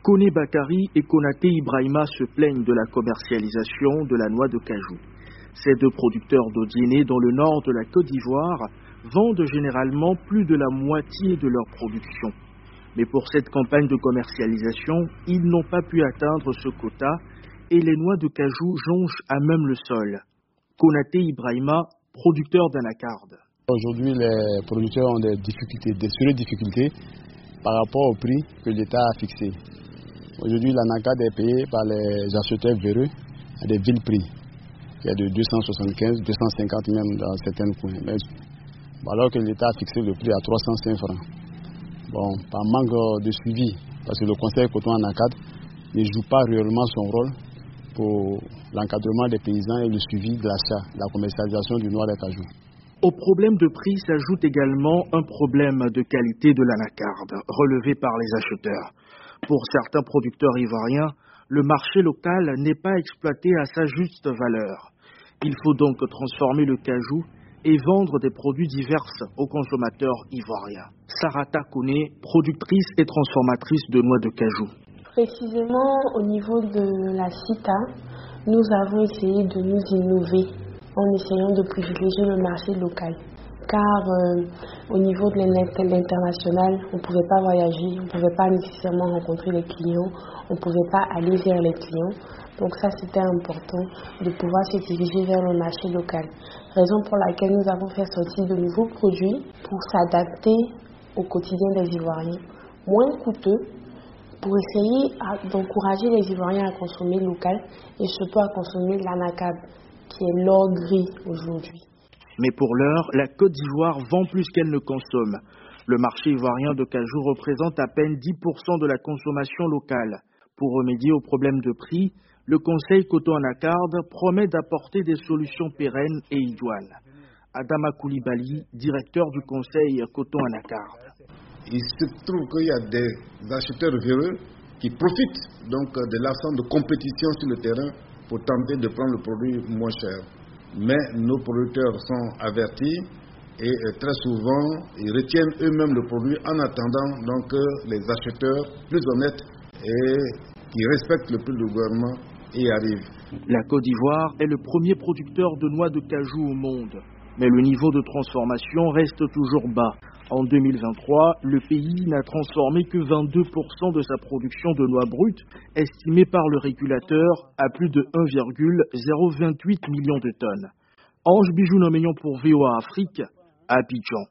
Koné Bakary et Konaté Ibrahima se plaignent de la commercialisation de la noix de cajou. Ces deux producteurs d'Odiéné dans le nord de la Côte d'Ivoire vendent généralement plus de la moitié de leur production. Mais pour cette campagne de commercialisation, ils n'ont pas pu atteindre ce quota et les noix de cajou jonchent à même le sol. Konaté Ibrahima, producteur d'anacarde. Aujourd'hui, les producteurs ont des difficultés, des sérieuses difficultés par rapport au prix que l'État a fixé. Aujourd'hui, l'anacarde est payée par les acheteurs véreux à des villes prix. Il y a de 275, 250 même dans certains coins. Mais, alors que l'État a fixé le prix à 305 francs. Bon, par manque de suivi, parce que le conseil coton anacarde ne joue pas réellement son rôle pour l'encadrement des paysans et le suivi de l'achat, de la commercialisation du noix de cajou. Au problème de prix s'ajoute également un problème de qualité de l'anacarde, relevé par les acheteurs. Pour certains producteurs ivoiriens, le marché local n'est pas exploité à sa juste valeur. Il faut donc transformer le cajou et vendre des produits divers aux consommateurs ivoiriens. Sarata Koné, productrice et transformatrice de noix de cajou. Précisément au niveau de la CITA, nous avons essayé de nous innover en essayant de privilégier le marché local. Car au niveau de l'international, on ne pouvait pas voyager, on ne pouvait pas nécessairement rencontrer les clients, on ne pouvait pas aller vers les clients. Donc ça, c'était important de pouvoir se diriger vers le marché local. Raison pour laquelle nous avons fait sortir de nouveaux produits pour s'adapter au quotidien des Ivoiriens, moins coûteux, pour essayer d'encourager les Ivoiriens à consommer local et surtout à consommer l'anacarde, qui est l'or gris aujourd'hui. Mais pour l'heure, la Côte d'Ivoire vend plus qu'elle ne consomme. Le marché ivoirien de cajou représente à peine 10% de la consommation locale. Pour remédier au problème de prix, le Conseil coton anacarde promet d'apporter des solutions pérennes et idoines. Adama Koulibaly, directeur du Conseil coton anacarde. Il se trouve qu'il y a des acheteurs véreux qui profitent donc de l'absence de compétition sur le terrain pour tenter de prendre le produit moins cher. Mais nos producteurs sont avertis et très souvent ils retiennent eux-mêmes le produit en attendant donc les acheteurs plus honnêtes et qui respectent le prix du gouvernement y arrivent. La Côte d'Ivoire est le premier producteur de noix de cajou au monde, mais le niveau de transformation reste toujours bas. En 2023, le pays n'a transformé que 22% de sa production de noix brutes, estimée par le régulateur à plus de 1,028 millions de tonnes. Ange Bijou Noménion pour VOA Afrique, à Abidjan.